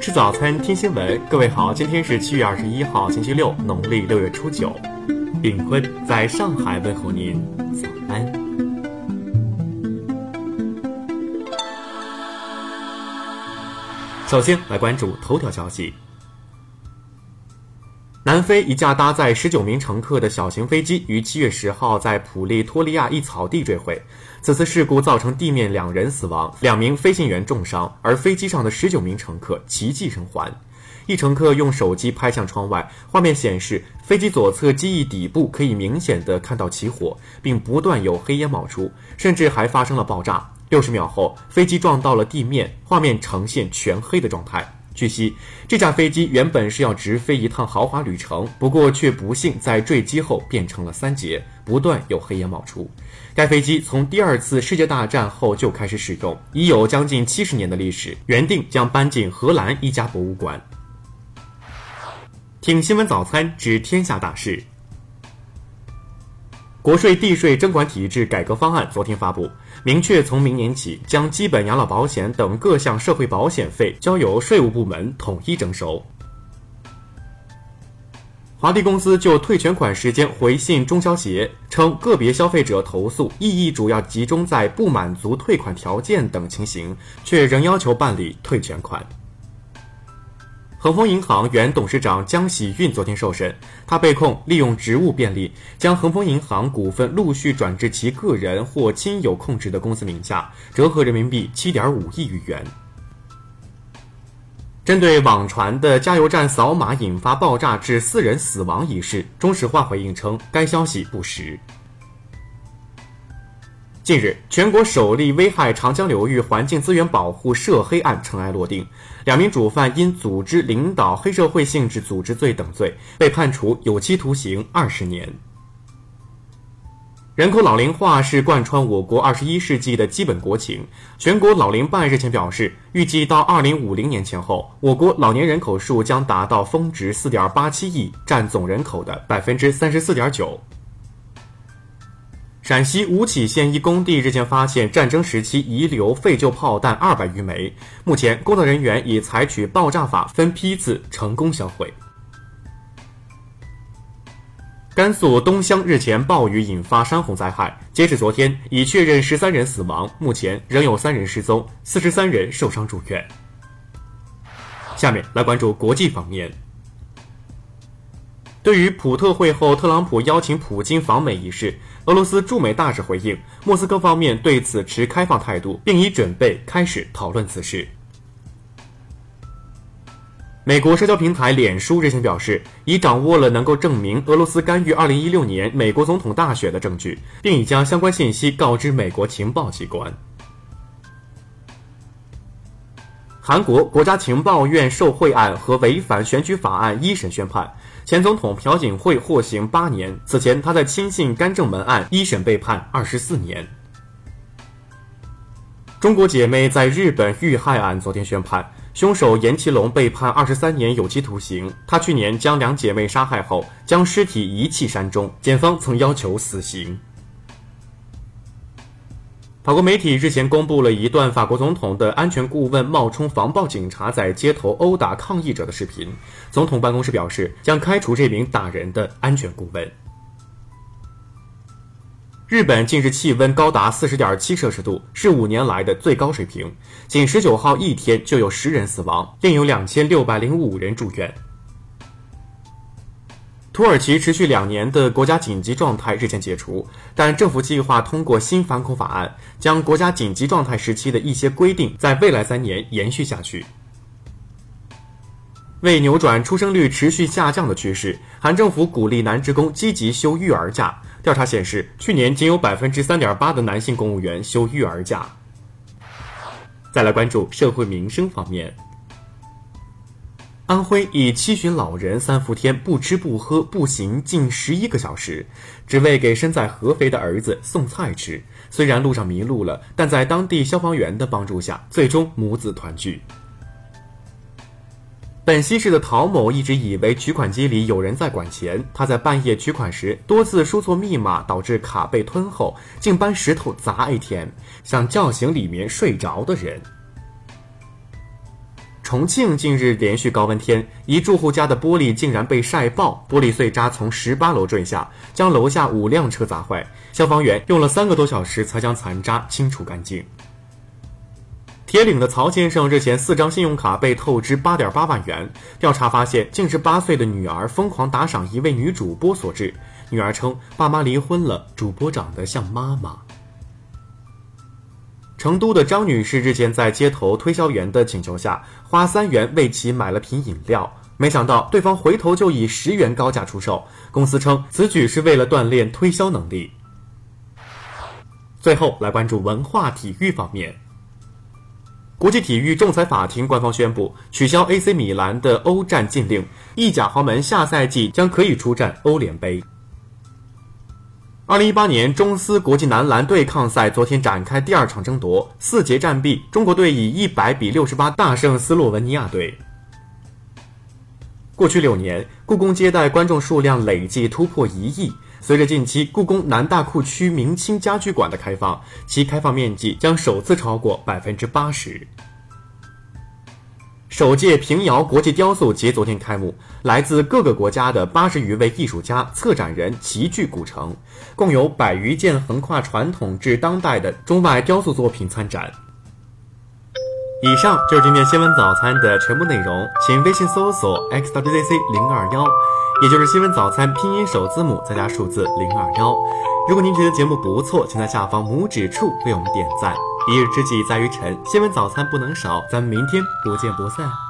吃早餐，听新闻。各位好，今天是7月21号，星期六，农历6月初9。炳坤在上海问候您，早安。首先来关注头条消息。南非一架搭载19名乘客的小型飞机于7月10号在普利托利亚一草地坠毁。此次事故造成地面2人死亡，2名飞行员重伤，而飞机上的19名乘客奇迹生还。一乘客用手机拍向窗外，画面显示飞机左侧机翼底部可以明显地看到起火，并不断有黑烟冒出，甚至还发生了爆炸。60秒后，飞机撞到了地面，画面呈现全黑的状态。据悉，这架飞机原本是要直飞一趟豪华旅程，不过却不幸在坠机后变成了3节，不断有黑烟冒出。该飞机从第2次世界大战后就开始使用，已有将近70年的历史，原定将搬进荷兰一家博物馆。听新闻早餐知天下大事。国税地税征管体制改革方案昨天发布，明确从明年起将基本养老保险等各项社会保险费交由税务部门统一征收。华帝公司就退权款时间回信中消协，称个别消费者投诉异议主要集中在不满足退款条件等情形，却仍要求办理退权款。恒丰银行原董事长江喜运昨天受审，他被控利用职务便利，将恒丰银行股份陆续转至其个人或亲友控制的公司名下，折合人民币7.5亿余元。针对网传的加油站扫码引发爆炸致4人死亡一事，中石化回应称该消息不实。近日，全国首例危害长江流域环境资源保护涉黑案尘埃落定，2名主犯因组织领导黑社会性质组织罪等罪，被判处有期徒刑20年。人口老龄化是贯穿我国21世纪的基本国情。全国老龄办日前表示，预计到2050年前后，我国老年人口数将达到峰值4.87亿，占总人口的34.9%。陕西吴起县一工地日前发现战争时期遗留废旧炮弹200余枚，目前工作人员已采取爆炸法分批次成功销毁。甘肃东乡日前暴雨引发山洪灾害，截至昨天已确认13人死亡，目前仍有3人失踪，43人受伤住院。下面来关注国际方面。对于普特会后特朗普邀请普京访美一事，俄罗斯驻美大使回应，莫斯科方面对此持开放态度，并已准备开始讨论此事。美国社交平台脸书日前表示，已掌握了能够证明俄罗斯干预2016年美国总统大选的证据，并已将相关信息告知美国情报机关。韩国国家情报院受贿案和违反选举法案一审宣判，前总统朴槿惠获刑8年，此前他在亲信干政门案一审被判24年。中国姐妹在日本遇害案昨天宣判，凶手严其龙被判23年有期徒刑，他去年将2姐妹杀害后将尸体遗弃山中，检方曾要求死刑。法国媒体日前公布了一段法国总统的安全顾问冒充防暴警察在街头殴打抗议者的视频，总统办公室表示将开除这名打人的安全顾问。日本近日气温高达40.7摄氏度，是5年来的最高水平，仅19号一天就有10人死亡，另有2605人住院。土耳其持续2年的国家紧急状态日前解除，但政府计划通过新反恐法案，将国家紧急状态时期的一些规定在未来3年延续下去。为扭转出生率持续下降的趋势，韩政府鼓励男职工积极休育儿假。调查显示，去年仅有 3.8% 的男性公务员休育儿假。再来关注社会民生方面。安徽一7旬老人3伏天不吃不喝步行近11个小时，只为给身在合肥的儿子送菜吃。虽然路上迷路了，但在当地消防员的帮助下，最终母子团聚。本溪市的陶某一直以为取款机里有人在管钱，他在半夜取款时多次输错密码，导致卡被吞后，竟搬石头砸 ATM， 想叫醒里面睡着的人。 重庆近日连续高温天，一住户家的玻璃竟然被晒爆，玻璃碎渣从18楼坠下，将楼下5辆车砸坏。消防员用了3个多小时才将残渣清除干净。铁岭的曹先生日前4张信用卡被透支8.8万元，调查发现竟是8岁的女儿疯狂打赏一位女主播所致。女儿称爸妈离婚了，主播长得像妈妈。成都的张女士日前在街头推销员的请求下，花3元为其买了瓶饮料，没想到对方回头就以10元高价出售。公司称此举是为了锻炼推销能力。最后来关注文化体育方面。国际体育仲裁法庭官方宣布取消 AC 米兰的欧战禁令，意甲豪门下赛季将可以出战欧联杯。2018年中斯国际男篮对抗赛昨天展开第2场争夺，4节战毕，中国队以100-68大胜斯洛文尼亚队。过去6年，故宫接待观众数量累计突破1亿。随着近期故宫南大库区明清家居馆的开放，其开放面积将首次超过80%。首届平遥国际雕塑节昨天开幕，来自各个国家的80余位艺术家、策展人齐聚古城，共有100余件横跨传统至当代的中外雕塑作品参展。以上就是今天新闻早餐的全部内容，请微信搜索 x.jzc021，也就是新闻早餐拼音首字母再加数字021。如果您觉得节目不错，请在下方拇指处为我们点赞。一日之计在于晨，新闻早餐不能少，咱们明天不见不散。